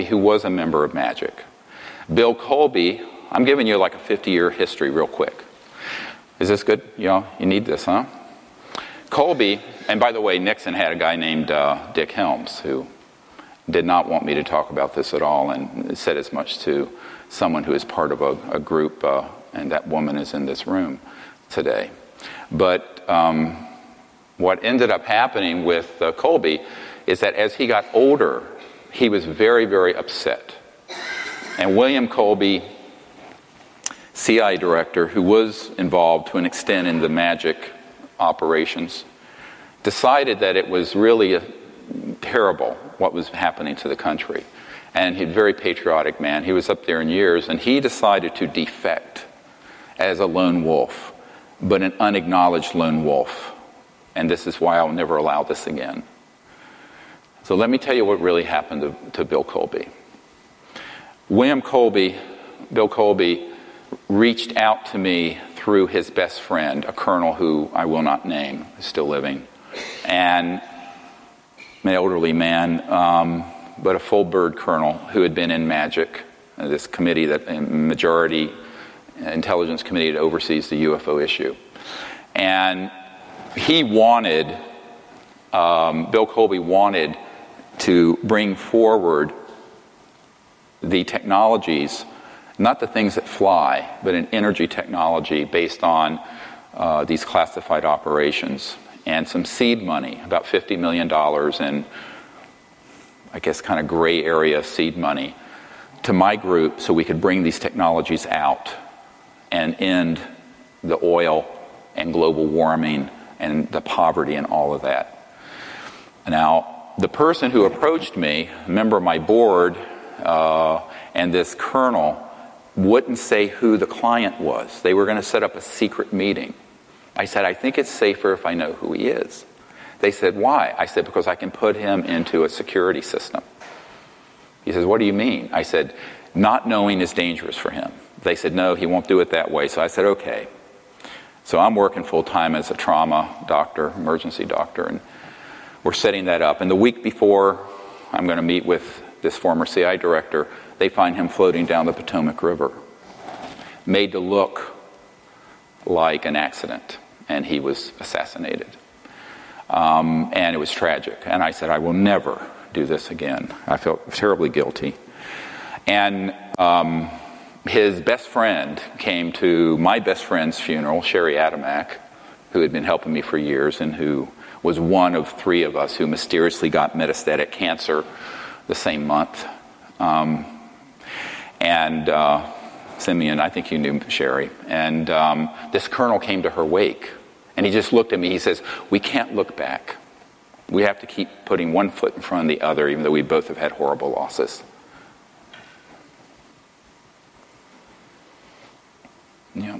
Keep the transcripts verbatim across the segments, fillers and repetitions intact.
who was a member of MAGIC. Bill Colby, I'm giving you like a fifty-year history real quick. Is this good? You know, you need this, huh? Colby, and by the way, Nixon had a guy named uh, Dick Helms who did not want me to talk about this at all, and said as much to someone who is part of a, a group, uh, and that woman is in this room today. But um, what ended up happening with uh, Colby is that as he got older, he was very, very upset. And William Colby, C I A director, who was involved to an extent in the MAGIC operations, decided that it was really a, terrible what was happening to the country. And he's a very patriotic man. He was up there in years, and he decided to defect as a lone wolf, but an unacknowledged lone wolf. And this is why I'll never allow this again. So let me tell you what really happened to, to Bill Colby. William Colby, Bill Colby, reached out to me through his best friend, a colonel who I will not name, is still living, and an elderly man, um, but a full bird colonel who had been in MAGIC, uh, this committee, that majority intelligence committee that oversees the U F O issue. And he wanted, um, Bill Colby wanted to bring forward the technologies, not the things that fly, but an energy technology based on uh, these classified operations, and some seed money, about fifty million dollars in, I guess, kind of gray area seed money, to my group so we could bring these technologies out and end the oil and global warming and the poverty and all of that. Now, the person who approached me, a member of my board, uh, and this colonel, wouldn't say who the client was. They were going to set up a secret meeting. I said, I think it's safer if I know who he is. They said, why? I said, because I can put him into a security system. He says, what do you mean? I said, not knowing is dangerous for him. They said, no, he won't do it that way. So I said, okay. So I'm working full-time as a trauma doctor, emergency doctor, and we're setting that up. And the week before I'm going to meet with this former C I A director, they find him floating down the Potomac River, made to look like an accident, and he was assassinated. Um, and it was tragic. And I said, I will never do this again. I felt terribly guilty. And um, his best friend came to my best friend's funeral, Sherry Adamak, who had been helping me for years and who was one of three of us who mysteriously got metastatic cancer the same month. Um, and uh, Simeon, I think you knew Sherry. And um, this colonel came to her wake. And he just looked at me. He says, we can't look back. We have to keep putting one foot in front of the other, even though we both have had horrible losses. Yeah.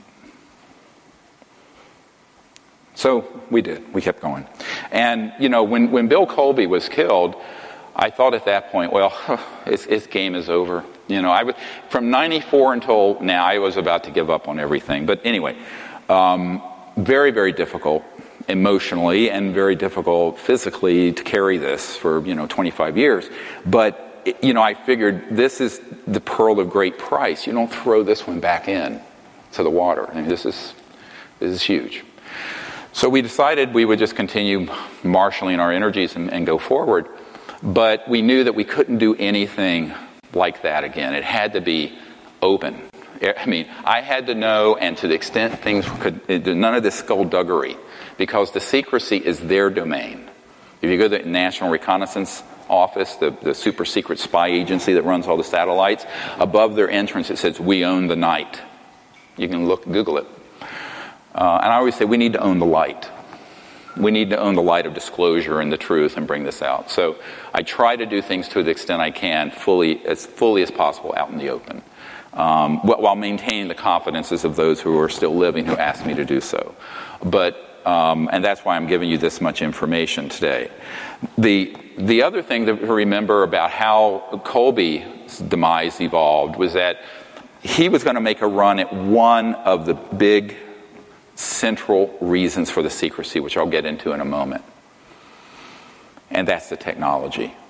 So we did. We kept going. And, you know, when, when Bill Colby was killed, I thought at that point, well, his, his game is over. You know, I was, from ninety-four until now, I was about to give up on everything. But anyway, um, very, very difficult emotionally and very difficult physically to carry this for, you know, twenty-five years. But, you know, I figured this is the pearl of great price. You don't throw this one back in to the water. I mean, this is this is huge. So we decided we would just continue marshaling our energies and, and go forward. But we knew that we couldn't do anything like that again. It had to be open. I mean, I had to know, and to the extent things could, none of this skullduggery, because the secrecy is their domain. If you go to the National Reconnaissance Office, the, the super secret spy agency that runs all the satellites, above their entrance it says, we own the night. You can look, Google it. Uh, and I always say, we need to own the light. We need to own the light of disclosure and the truth and bring this out. So I try to do things to the extent I can, fully as fully as possible out in the open, um, while maintaining the confidences of those who are still living who asked me to do so. But um, and that's why I'm giving you this much information today. The the other thing to remember about how Colby's demise evolved was that he was going to make a run at one of the big central reasons for the secrecy, which I'll get into in a moment. And that's the technology.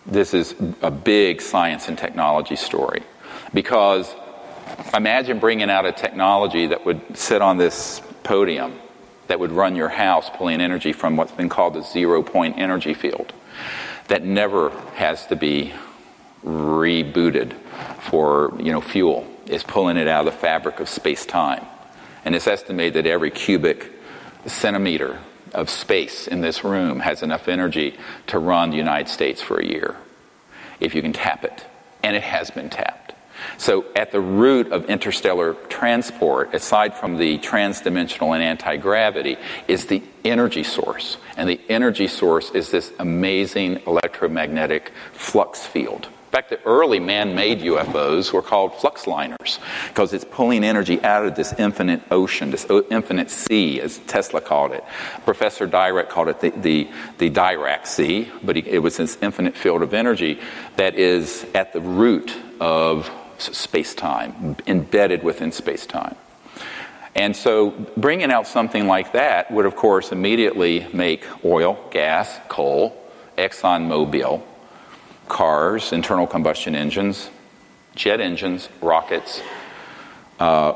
this is a big science and technology story. Because imagine bringing out a technology that would sit on this podium that would run your house, pulling energy from what's been called the zero-point energy field, that never has to be rebooted for, you know, fuel. It's pulling it out of the fabric of space-time. And it's estimated that every cubic centimeter of space in this room has enough energy to run the United States for a year, if you can tap it. And it has been tapped. So at the root of interstellar transport, aside from the transdimensional and anti-gravity, is the energy source. And the energy source is this amazing electromagnetic flux field. In fact, the early man-made U F Os were called flux liners because it's pulling energy out of this infinite ocean, this infinite sea, as Tesla called it. Professor Dirac called it the, the, the Dirac Sea, but he, it was this infinite field of energy that is at the root of space-time, embedded within space-time. And so bringing out something like that would, of course, immediately make oil, gas, coal, ExxonMobil, cars, internal combustion engines, jet engines, rockets, uh,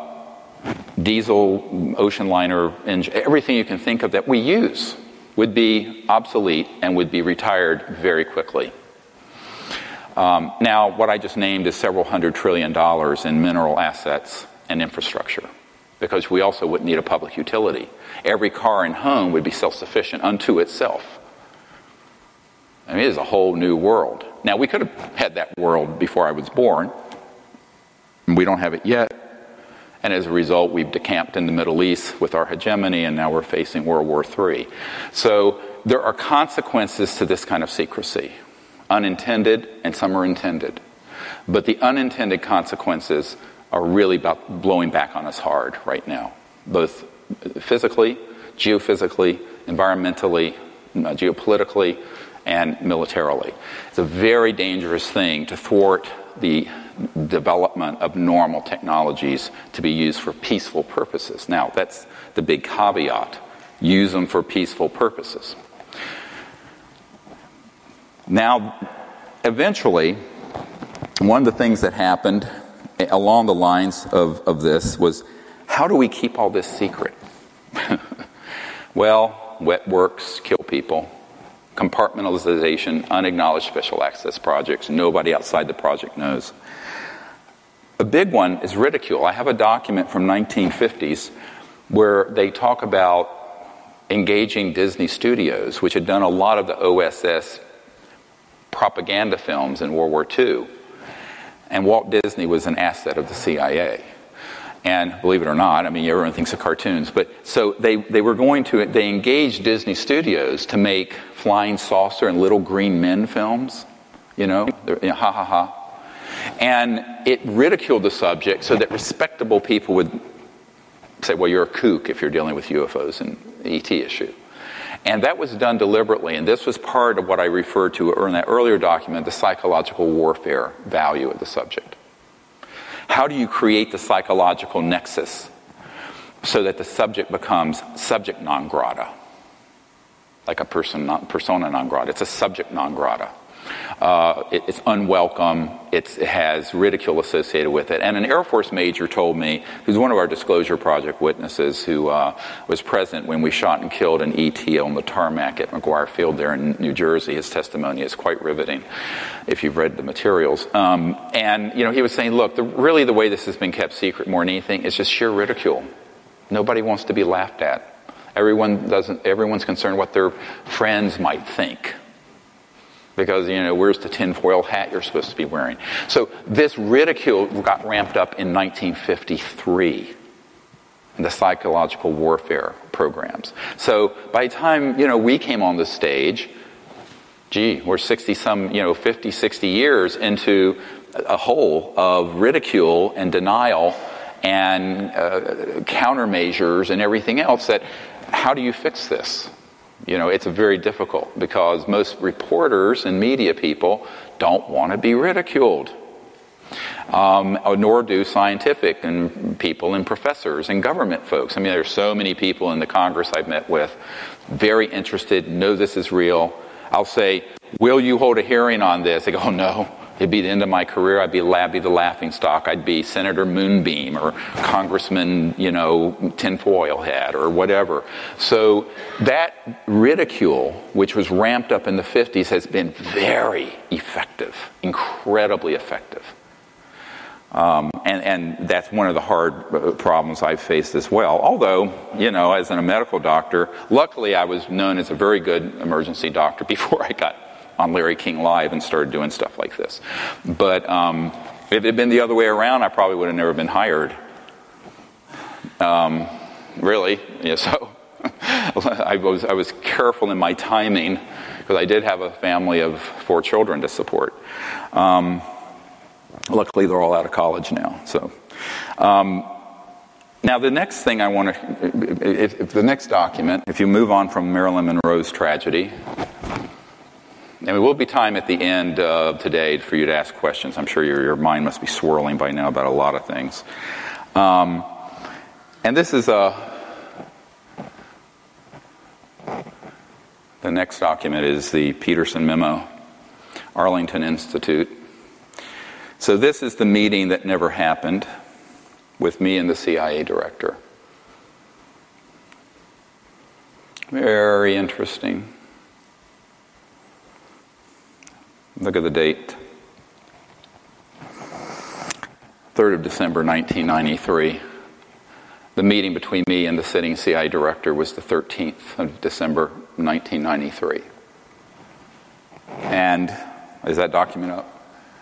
diesel, ocean liner engine, everything you can think of that we use would be obsolete and would be retired very quickly. Um, now, what I just named is several hundred trillion dollars in mineral assets and infrastructure, because we also wouldn't need a public utility. Every car and home would be self-sufficient unto itself. I mean, it is a whole new world. Now, we could have had that world before I was born, and we don't have it yet. And as a result, we've decamped in the Middle East with our hegemony, and now we're facing World War Three. So there are consequences to this kind of secrecy. Unintended, and some are intended. But the unintended consequences are really about blowing back on us hard right now, both physically, geophysically, environmentally, geopolitically, and militarily. It's a very dangerous thing to thwart the development of normal technologies to be used for peaceful purposes. Now, that's the big caveat. Use them for peaceful purposes. Now, eventually, one of the things that happened along the lines of, of this was, how do we keep all this secret? Well, wet works kill people. Compartmentalization, unacknowledged special access projects. Nobody outside the project knows. A big one is ridicule. I have a document from nineteen fifties where they talk about engaging Disney Studios, which had done a lot of the O S S propaganda films in World War Two. And Walt Disney was an asset of the C I A. And believe it or not, I mean, everyone thinks of cartoons, but so they, they were going to, they engaged Disney Studios to make Flying Saucer and Little Green Men films, you know, you know ha ha ha. And it ridiculed the subject so that respectable people would say, well, you're a kook if you're dealing with U F Os and the E T issue. And that was done deliberately, and this was part of what I referred to in that earlier document, the psychological warfare value of the subject. How do you create the psychological nexus so that the subject becomes subject non grata? Like a person, not persona non grata. It's a subject non grata. Uh, it, it's unwelcome. It's, it has ridicule associated with it. And an Air Force major told me, who's one of our Disclosure Project witnesses, who uh, was present when we shot and killed an E T on the tarmac at McGuire Field there in New Jersey. His testimony is quite riveting if you've read the materials. Um, and, you know, he was saying, look, the, really the way this has been kept secret more than anything is just sheer ridicule. Nobody wants to be laughed at. Everyone doesn't. Everyone's concerned what their friends might think. Because, you know, where's the tinfoil hat you're supposed to be wearing? So this ridicule got ramped up in nineteen fifty-three in the psychological warfare programs. So by the time, you know, we came on the stage, gee, we're sixty-some, you know, fifty, sixty years into a hole of ridicule and denial and uh, countermeasures and everything else that, how do you fix this? You know, it's very difficult because most reporters and media people don't want to be ridiculed. Um, nor do scientific and people and professors and government folks. I mean, there's so many people in the Congress I've met with, very interested, know this is real. I'll say, will you hold a hearing on this? I go, oh, no. It'd be the end of my career. I'd be, I'd be the laughingstock. I'd be Senator Moonbeam or Congressman, you know, Tinfoil Hat or whatever. So that ridicule, which was ramped up in the fifties, has been very effective, incredibly effective. Um, and, and that's one of the hard problems I've faced as well. Although, you know, as a medical doctor, luckily I was known as a very good emergency doctor before I got on Larry King Live and started doing stuff like this. But um, if it had been the other way around, I probably would have never been hired. Um, really, yeah, so I was I was careful in my timing because I did have a family of four children to support. Um, luckily, they're all out of college now. So um, now the next thing I want to, if, if the next document, if you move on from Marilyn Monroe's tragedy. And there will be time at the end of today for you to ask questions. I'm sure your, your mind must be swirling by now about a lot of things. Um, and this is a... The next document is the Peterson Memo, Arlington Institute. So this is the meeting that never happened with me and the C I A director. Very interesting. Look at the date. third of December, nineteen ninety-three. The meeting between me and the sitting C I A director was the thirteenth of December, nineteen ninety-three. And, is that document up?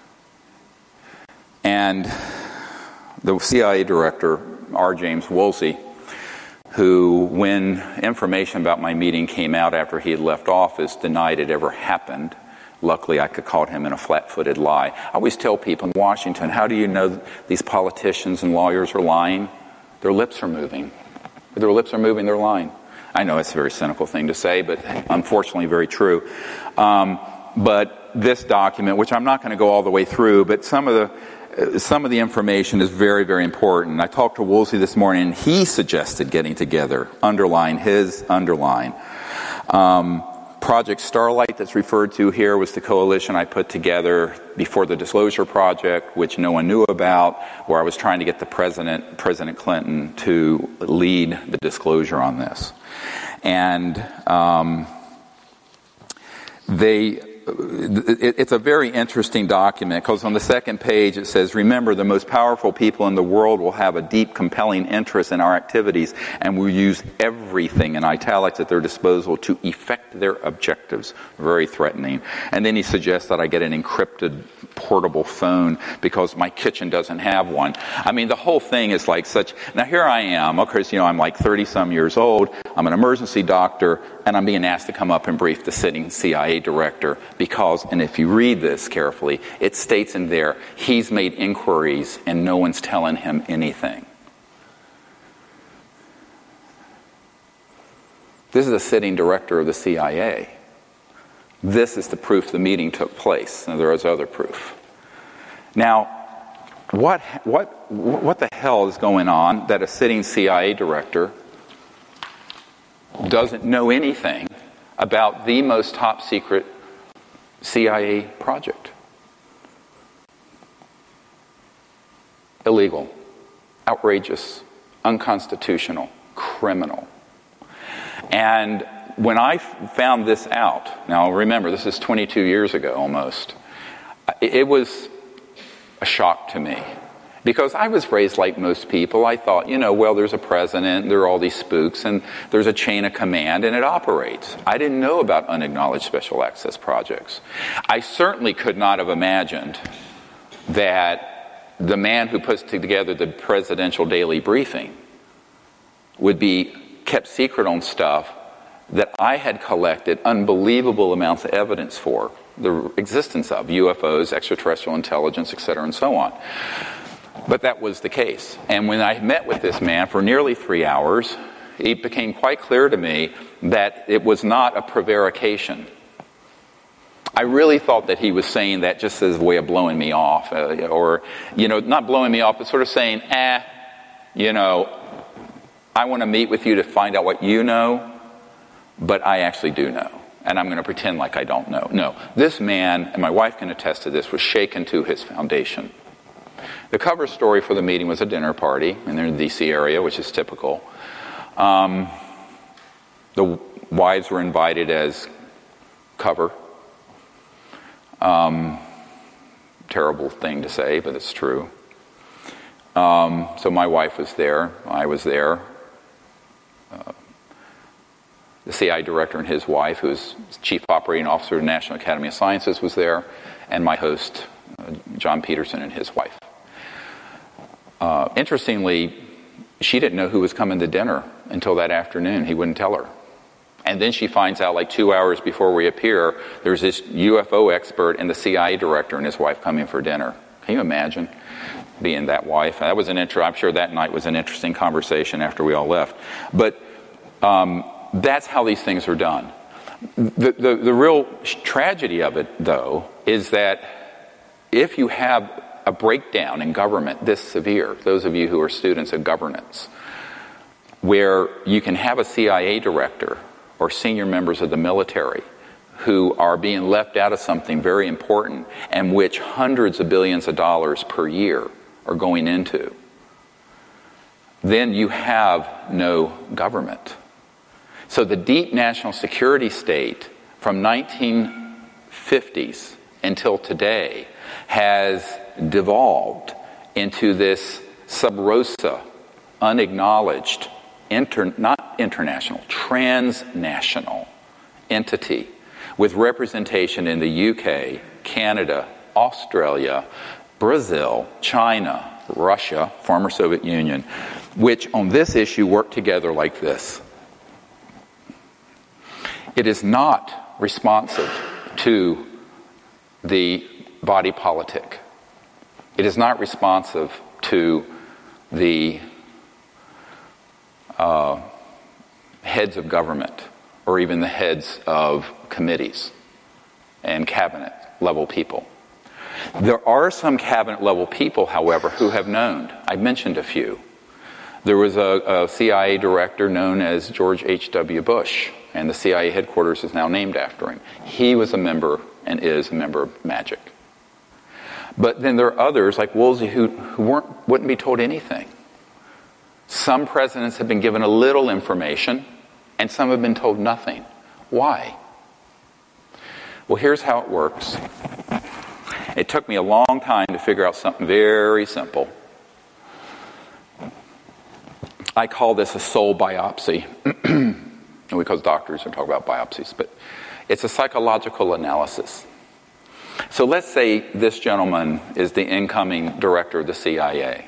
And the C I A director, R. James Woolsey, who, when information about my meeting came out after he had left office, denied it ever happened. Luckily, I could caught him in a flat-footed lie. I always tell people in Washington, how do you know these politicians and lawyers are lying? Their lips are moving. If their lips are moving, they're lying. I know it's a very cynical thing to say, but unfortunately very true. Um, but this document, which I'm not going to go all the way through, but some of the some of the information is very, very important. I talked to Woolsey this morning, and he suggested getting together, underline his underline. Um, Project Starlight that's referred to here was the coalition I put together before the Disclosure Project, which no one knew about, where I was trying to get the president, President Clinton, to lead the disclosure on this. And um, they... It's a very interesting document because on the second page it says, remember, the most powerful people in the world will have a deep, compelling interest in our activities and will use everything in italics at their disposal to effect their objectives. Very threatening. And then he suggests that I get an encrypted portable phone because my kitchen doesn't have one. I mean, the whole thing is like such... Now here I am, of course, you know, I'm like thirty-some years old. I'm an emergency doctor, and I'm being asked to come up and brief the sitting C I A director because, and if you read this carefully, it states in there, he's made inquiries and no one's telling him anything. This is the sitting director of the C I A. This is the proof the meeting took place. Now, there is other proof. Now, what, what, what the hell is going on that a sitting C I A director doesn't know anything about the most top secret C I A project? Illegal, outrageous, unconstitutional, criminal. And when I found this out, now remember, this is twenty-two years ago almost, it was a shock to me. Because I was raised like most people. I thought, you know, well, there's a president, there are all these spooks, and there's a chain of command, and it operates. I didn't know about unacknowledged special access projects. I certainly could not have imagined that the man who puts together the presidential daily briefing would be kept secret on stuff that I had collected unbelievable amounts of evidence for, the existence of U F Os, extraterrestrial intelligence, et cetera, and so on. But that was the case. And when I met with this man for nearly three hours, it became quite clear to me that it was not a prevarication. I really thought that he was saying that just as a way of blowing me off. Uh, or, you know, not blowing me off, but sort of saying, eh, you know, I want to meet with you to find out what you know, but I actually do know. and I'm going to pretend like I don't know. No, this man, and my wife can attest to this, was shaken to his foundation. The cover story for the meeting was a dinner party in the D C area, which is typical. Um, the wives were invited as cover. Um, terrible thing to say, but it's true. Um, so my wife was there. I was there. Uh, the C I A director and his wife, who was chief operating officer of the National Academy of Sciences, was there, and my host, uh, John Peterson, and his wife. Uh, interestingly, she didn't know who was coming to dinner until that afternoon. He wouldn't tell her. And then she finds out like two hours before we appear, there's this U F O expert and the C I A director and his wife coming for dinner. Can you imagine being that wife? That was an intro. I'm sure that night was an interesting conversation after we all left. But um, that's how these things are done. The, the, the real tragedy of it, though, is that if you have a breakdown in government this severe, those of you who are students of governance, where you can have a C I A director or senior members of the military who are being left out of something very important and which hundreds of billions of dollars per year are going into, then you have no government. So the deep national security state from nineteen fifties until today has devolved into this sub rosa, unacknowledged, inter, not international, transnational entity with representation in the U K, Canada, Australia, Brazil, China, Russia, former Soviet Union, which on this issue work together like this. It is not responsive to the body politic. It is not responsive to the uh, heads of government or even the heads of committees and cabinet level people. There are some cabinet level people, however, who have known. I mentioned a few. There was a, a C I A director known as George H W Bush, and the C I A headquarters is now named after him. He was a member and is a member of MAGIC. But then there are others like Woolsey who, who weren't, wouldn't be told anything. Some presidents have been given a little information, and some have been told nothing. Why? Well, here's how it works. It took me a long time to figure out something very simple. I call this a soul biopsy. Because doctors don't talk about biopsies, but it's a psychological analysis. So let's say this gentleman is the incoming director of the C I A.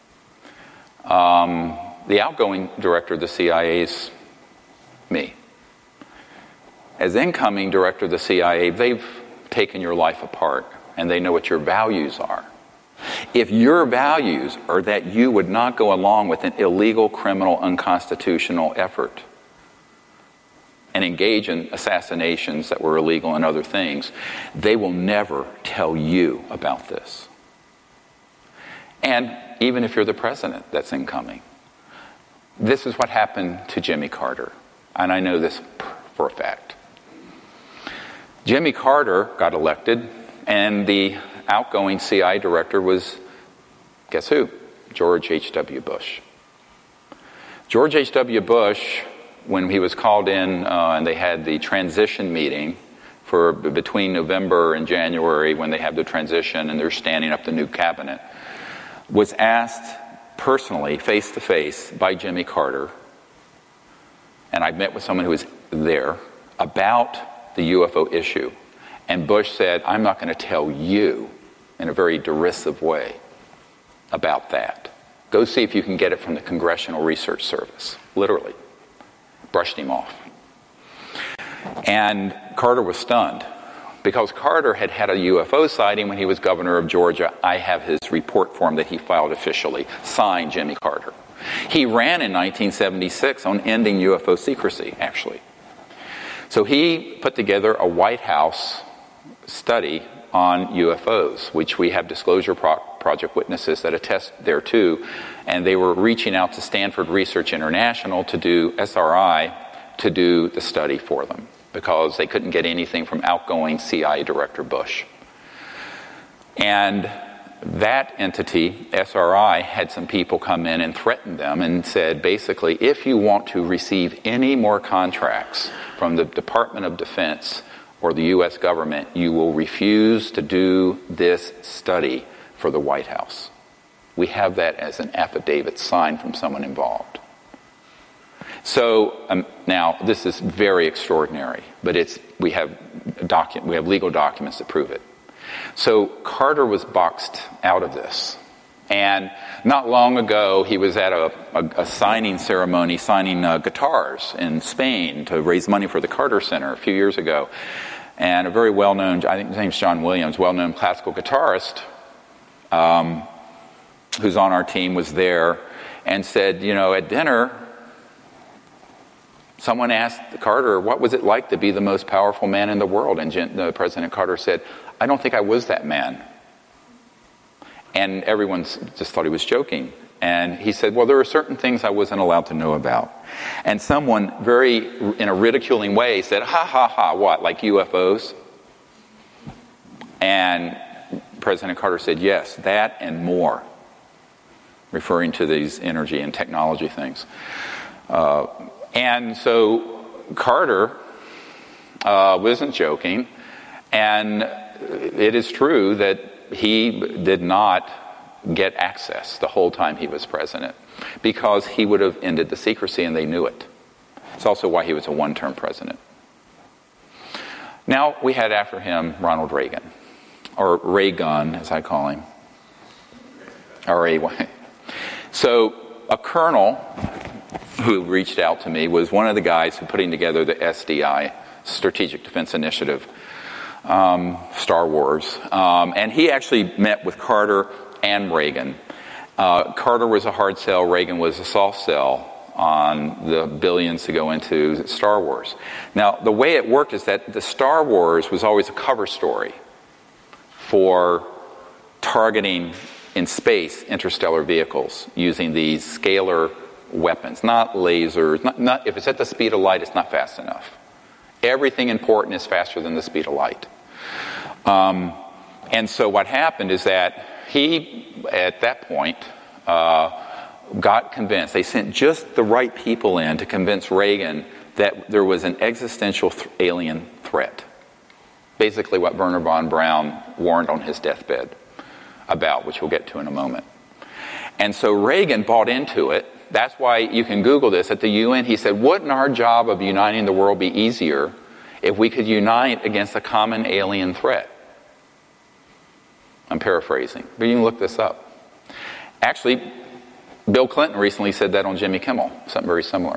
Um, the outgoing director of the C I A is me. As incoming director of the C I A, they've taken your life apart, and they know what your values are. If your values are that you would not go along with an illegal, criminal, unconstitutional effort and engage in assassinations that were illegal and other things, they will never tell you about this. And even if you're the president that's incoming, this is what happened to Jimmy Carter. And I know this for a fact. Jimmy Carter got elected, and the outgoing C I A director was, guess who? George H W Bush. George H W Bush, when he was called in uh, and they had the transition meeting for between November and January when they have the transition and they're standing up the new cabinet, was asked personally, face-to-face, by Jimmy Carter, and I met with someone who was there, about the U F O issue. And Bush said, I'm not going to tell you, in a very derisive way, about that. Go see if you can get it from the Congressional Research Service. Literally. Brushed him off. And Carter was stunned. Because Carter had had a U F O sighting when he was governor of Georgia. I have his report form that he filed officially, signed Jimmy Carter. He ran in nineteen seventy-six on ending U F O secrecy, actually. So he put together a White House study on U F Os, which we have Disclosure Pro- Project witnesses that attest thereto, and they were reaching out to Stanford Research International to do S R I, to do the study for them. because they couldn't get anything from outgoing C I A Director Bush. And that entity, S R I, had some people come in and threaten them and said, basically, if you want to receive any more contracts from the Department of Defense or the U S government, you will refuse to do this study for the White House. We have that as an affidavit signed from someone involved. So um, now this is very extraordinary, but it's we have docu- we have legal documents that prove it. So Carter was boxed out of this. And not long ago, he was at a, a, a signing ceremony, signing uh, guitars in Spain to raise money for the Carter Center a few years ago. And a very well-known, I think his name's John Williams, well-known classical guitarist um, who's on our team was there and said, you know, at dinner, someone asked Carter, what was it like to be the most powerful man in the world? And Gen- uh, President Carter said, I don't think I was that man. And everyone just thought he was joking. And he said, well, there are certain things I wasn't allowed to know about. And someone very, in a ridiculing way, said, ha, ha, ha, what, like U F Os? And President Carter said, yes, that and more, referring to these energy and technology things. Uh, and so Carter uh, wasn't joking. And it is true that he did not get access the whole time he was president because he would have ended the secrecy and they knew it. It's also why he was a one-term president. Now we had after him Ronald Reagan, or Reagan as I call him. R A Y. So a colonel who reached out to me was one of the guys who putting together the S D I, Strategic Defense Initiative, Um, Star Wars. Um, and he actually met with Carter and Reagan. Uh, Carter was a hard sell, Reagan was a soft sell on the billions to go into Star Wars. Now, the way it worked is that the Star Wars was always a cover story for targeting in space interstellar vehicles using these scalar weapons, not lasers. Not, not, if it's at the speed of light, it's not fast enough. Everything important is faster than the speed of light. Um, and so what happened is that he, at that point, uh, got convinced. They sent just the right people in to convince Reagan that there was an existential th- alien threat. Basically what Wernher von Braun warned on his deathbed about, which we'll get to in a moment. And so Reagan bought into it. That's why you can Google this. At the U N, he said, wouldn't our job of uniting the world be easier if we could unite against a common alien threat? I'm paraphrasing, but you can look this up. Actually, Bill Clinton recently said that on Jimmy Kimmel, something very similar.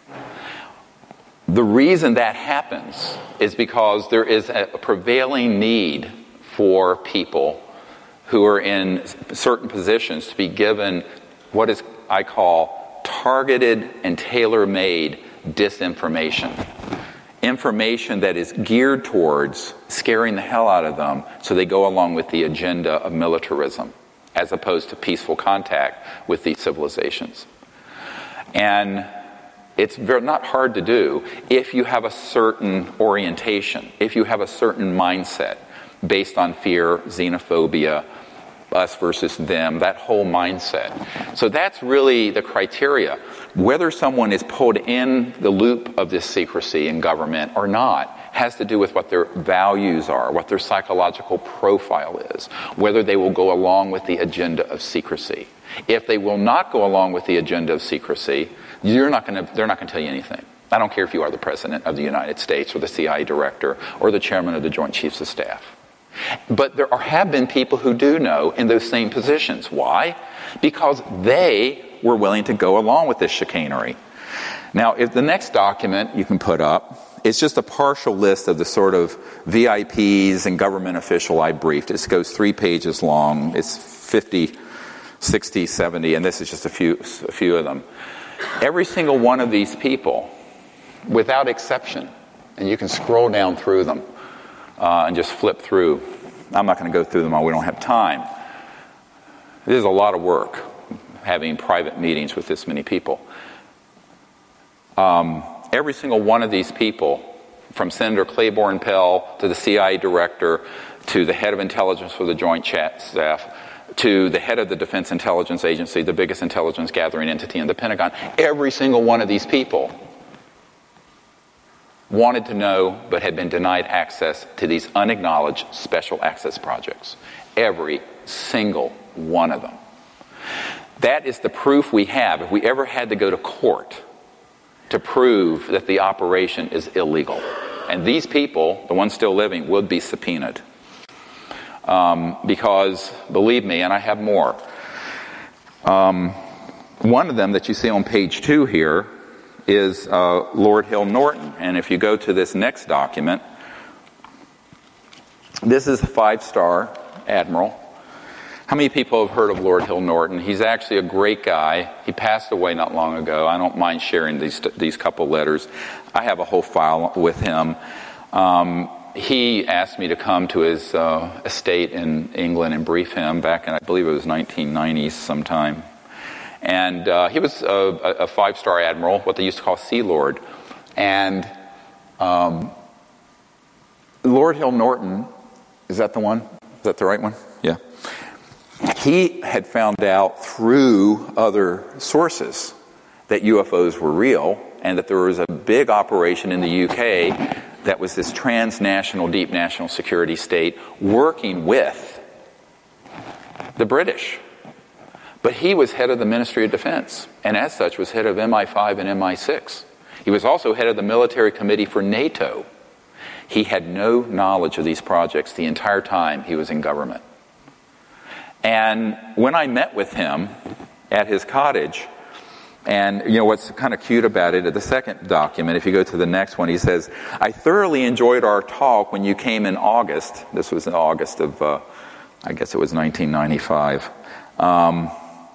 The reason that happens is because there is a prevailing need for people who are in certain positions to be given what is I call targeted and tailor-made disinformation. Information that is geared towards scaring the hell out of them so they go along with the agenda of militarism as opposed to peaceful contact with these civilizations. And it's very, not hard to do if you have a certain orientation, if you have a certain mindset based on fear, xenophobia, us versus them, that whole mindset. So that's really the criteria. Whether someone is pulled in the loop of this secrecy in government or not has to do with what their values are, what their psychological profile is, whether they will go along with the agenda of secrecy. If they will not go along with the agenda of secrecy, you're not going to, they're not going to tell you anything. I don't care if you are the President of the United States or the C I A Director or the Chairman of the Joint Chiefs of Staff. But there are, have been people who do know in those same positions. Why? Because they were willing to go along with this chicanery. Now, if the next document you can put up, it's just a partial list of the sort of V I Ps and government official I briefed. It goes three pages long. It's fifty, sixty, seventy, and this is just a few, a few of them. Every single one of these people, without exception, and you can scroll down through them, Uh, and just flip through. I'm not going to go through them all. We don't have time. This is a lot of work, having private meetings with this many people. Um, every single one of these people from Senator Claiborne Pell to the C I A director to the head of intelligence for the Joint Staff to the head of the Defense Intelligence Agency, the biggest intelligence gathering entity in the Pentagon. Every single one of these people wanted to know but had been denied access to these unacknowledged special access projects. Every single one of them. That is the proof we have. If we ever had to go to court to prove that the operation is illegal. And these people, the ones still living, would be subpoenaed. Um, because, believe me, and I have more, um, one of them that you see on page two here is uh, Lord Hill Norton. And if you go to this next document, this is a five-star admiral. How many people have heard of Lord Hill Norton? He's actually a great guy. He passed away not long ago. I don't mind sharing these these couple letters. I have a whole file with him. Um, he asked me to come to his uh, estate in England and brief him back in, I believe it was nineteen nineties sometime. And uh, he was a, a five-star admiral, what they used to call Sea Lord. And um, Lord Hill Norton, is that the one? Is that the right one? Yeah. He had found out through other sources that U F Os were real and that there was a big operation in the U K that was this transnational, deep national security state working with the British. But he was head of the Ministry of Defense, and as such was head of M I five and M I six. He was also head of the Military Committee for NATO. He had no knowledge of these projects the entire time he was in government. And when I met with him at his cottage, and you know what's kind of cute about it, at the second document, if you go to the next one, he says, I thoroughly enjoyed our talk when you came in August. This was in August of, uh, I guess it was nineteen ninety-five. Um,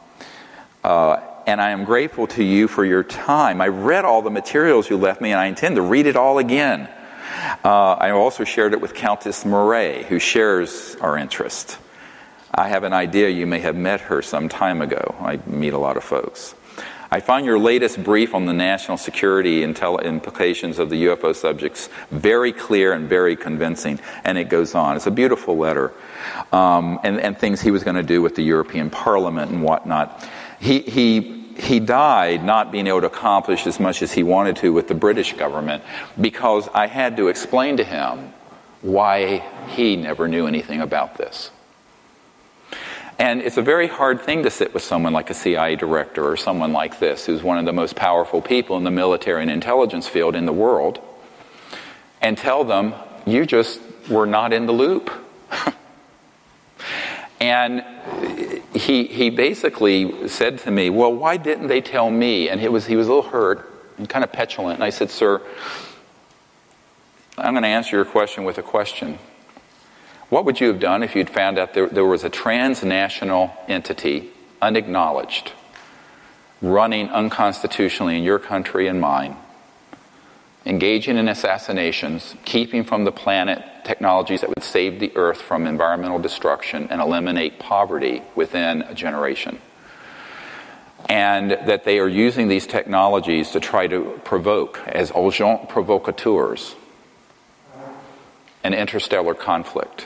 uh, and I am grateful to you for your time. I read all the materials you left me, and I intend to read it all again. Uh, I also shared it with Countess Murray, who shares our interest. I have an idea you may have met her some time ago. I meet a lot of folks. I find your latest brief on the national security intel- implications of the U F O subjects very clear and very convincing. And it goes on. It's a beautiful letter. Um, and, and things he was going to do with the European Parliament and whatnot. He, he, he died not being able to accomplish as much as he wanted to with the British government because I had to explain to him why he never knew anything about this. And it's a very hard thing to sit with someone like a C I A director or someone like this, who's one of the most powerful people in the military and intelligence field in the world, and tell them, you just were not in the loop. And he he basically said to me, well, why didn't they tell me? And he was, he was a little hurt and kind of petulant. And I said, sir, I'm going to answer your question with a question. What would you have done if you'd found out there, there was a transnational entity, unacknowledged, running unconstitutionally in your country and mine, engaging in assassinations, keeping from the planet technologies that would save the earth from environmental destruction and eliminate poverty within a generation? And that they are using these technologies to try to provoke, as agents provocateurs, an interstellar conflict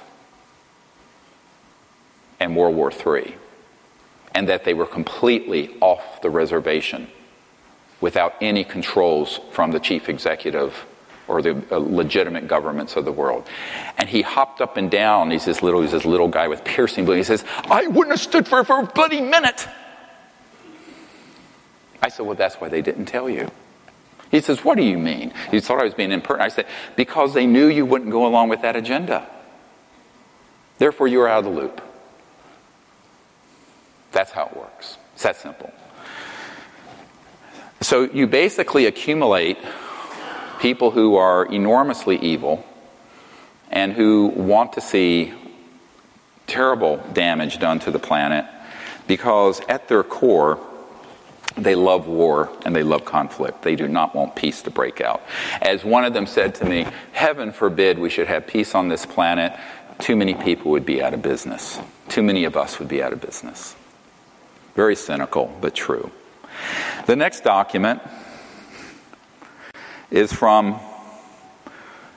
and World War Three, and that they were completely off the reservation without any controls from the chief executive or the uh, legitimate governments of the world. And he hopped up and down. He's this little, he's this little guy with piercing blue. He says, I wouldn't have stood for it for a bloody minute. I said, well, that's why they didn't tell you. He says, what do you mean? He thought I was being impertinent. I said, because they knew you wouldn't go along with that agenda. Therefore, you were out of the loop. That's how it works. It's that simple. So you basically accumulate people who are enormously evil and who want to see terrible damage done to the planet because at their core, they love war and they love conflict. They do not want peace to break out. As one of them said to me, heaven forbid we should have peace on this planet. Too many people would be out of business. Too many of us would be out of business. Very cynical, but true. The next document is from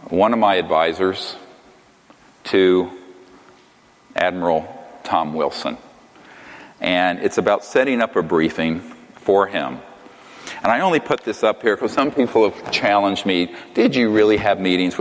one of my advisors to Admiral Tom Wilson. And it's about setting up a briefing for him. And I only put this up here because some people have challenged me, did you really have meetings with